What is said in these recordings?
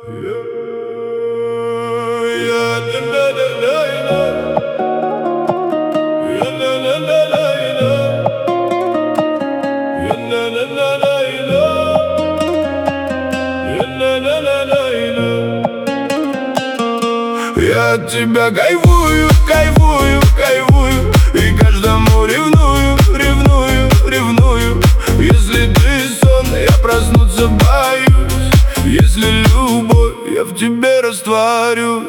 Я от тебя кайфую, кайфую, кайфую, и каждому ревную, ревную, ревную. Если ты сон, я проснуться боюсь. Если любовь, я в тебе растворюсь.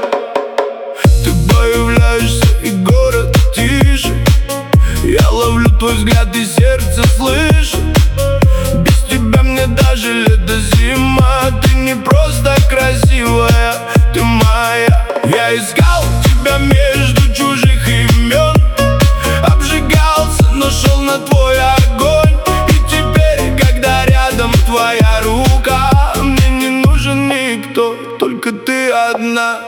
Ты появляешься, и город тише. Я ловлю твой взгляд, и сердце слышит. Без тебя мне даже лето, зима. Ты не просто красивая, ты моя. Я искал тебя между чужих имен, обжигался, но шел на твой огонь. И теперь, когда рядом твоя рука, мне не нужен никто, только ты одна.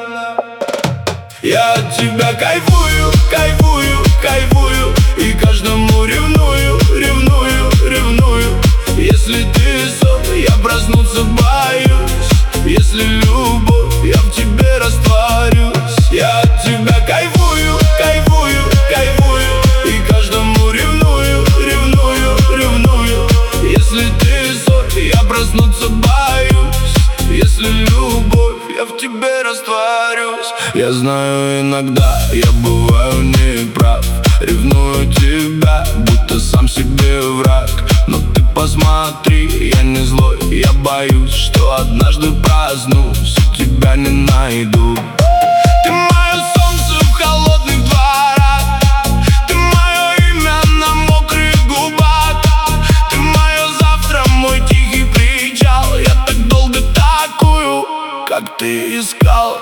Я от тебя кайфую, кайфую, кайфую, и каждому ревную, ревную, ревную. Если ты сон, я проснуться боюсь. Если любовь, я в тебе растворюсь. Я от тебя кайфую, кайфую, кайфую, и каждому ревную, ревную, ревную. Если ты сон, я проснуться боюсь. Если любовь, я в тебе растворюсь. Я знаю, иногда я бываю неправ, ревную тебя, будто сам себе враг. Но ты посмотри, я не злой, я боюсь, что однажды проснусь и тебя не найду. Ты мое солнце в холодных дворах, ты мое имя на мокрых губах, ты мое завтра, мой тихий причал. Я так долго такую, как ты искал.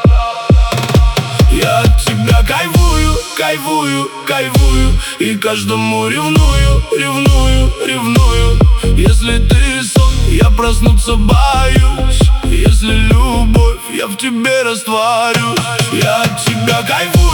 Я от тебя кайфую, кайфую, кайфую, и каждому ревную, ревную, ревную. Если ты сон, я проснуться боюсь. Если любовь, я в тебе растворюсь. Я от тебя кайфую.